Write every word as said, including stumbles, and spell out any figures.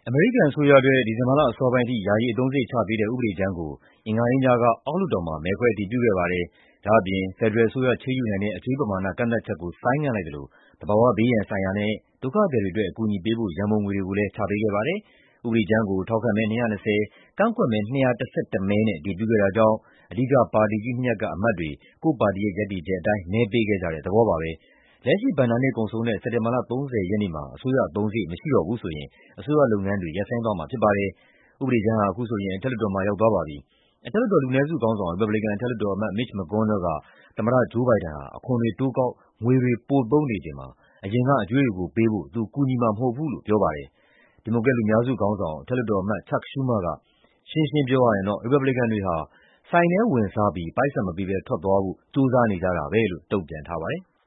အမေရိကန်အစိုးရအတွက် ဒီဇင်ဘာလအစောပိုင်းထိ ယာယီအသုံးစရိတ်ချပေးတဲ့ဥပဒေကြမ်းကို အင်္ဂါနေ့ညက အောက်လွှတ်တော်မှာ မဲခွဲအတည်ပြုခဲ့ပါတယ်။ ဒါ့အပြင် ဖက်ဒရယ်အစိုးရ ချေးယူနိုင်တဲ့ အကြွေးပမာဏ ကန့်သတ်ချက်ကို ဆိုင်းငံ့လိုက်သလို သဘာဝဘေးရန်ဆိုင်ရာနဲ့ ဒုက္ခသည်တွေအတွက် အကူအညီပေးဖို့ ရန်ပုံငွေတွေကိုလည်း ချပေးခဲ့ပါတယ်။ ဥပဒေကြမ်းကို ထောက်ခံမဲ ၂၂၀၊ ကန့်ကွက်မဲ ၂၁၁ မဲနဲ့ အတည်ပြုခဲ့တာကြောင့် အဓိကပါတီကြီးနှစ်ရပ်က အမတ်တွေ ကိုယ့်ပါတီရဲ့ ရပ်တည်ချက်အတိုင်း မဲပေးခဲ့ကြတဲ့သဘောပါပဲ။ လက်ရှိဘဏ္ဍာနှစ်ကုန်ဆုံးတဲ့ စက်တင်ဘာလ ၃၀ ရက်နေ့မှာ အစိုးရအသုံးစရိတ် မရှိတော့ဘူးဆိုရင် အစိုးရလုပ်ငန်းတွေ ရပ်ဆိုင်းသွားမှာဖြစ်ပါတယ်။ ဥပဒေကြမ်းဟာ အခုဆိုရင် အထက်လွှတ်တော်မှာ ရောက်သွားပါပြီ။ အထက်လွှတ်တော် လူနည်းစုခေါင်းဆောင် ရီပတ်ဘလီကန် အထက်လွှတ်တော်အမတ် Mitch McConnell က သမ္မတ Joe Biden ဟာ အခွန်တွေတိုးကောက်၊ ငွေတွေ ပိုသုံးနေချိန်မှာ အရင်က အကြွေးတွေကိုပေးဖို့ သူ ကူညီမှာမဟုတ်ဘူးလို့ ပြောပါတယ်။ ဒီမိုကရက်လူများစုခေါင်းဆောင် အထက်လွှတ်တော်အမတ် Chuck Schumer က ရှင်းရှင်းပြောရရင်တော့ ရီပတ်ဘလီကန်တွေဟာ ဆိုင်ထဲဝင်စားပြီး ပိုက်ဆံမပေးဘဲ ထွက်သွားဖို့ ကြိုးစားနေကြတာပဲလို့ တုံ့ပြန်ထားပါတယ်။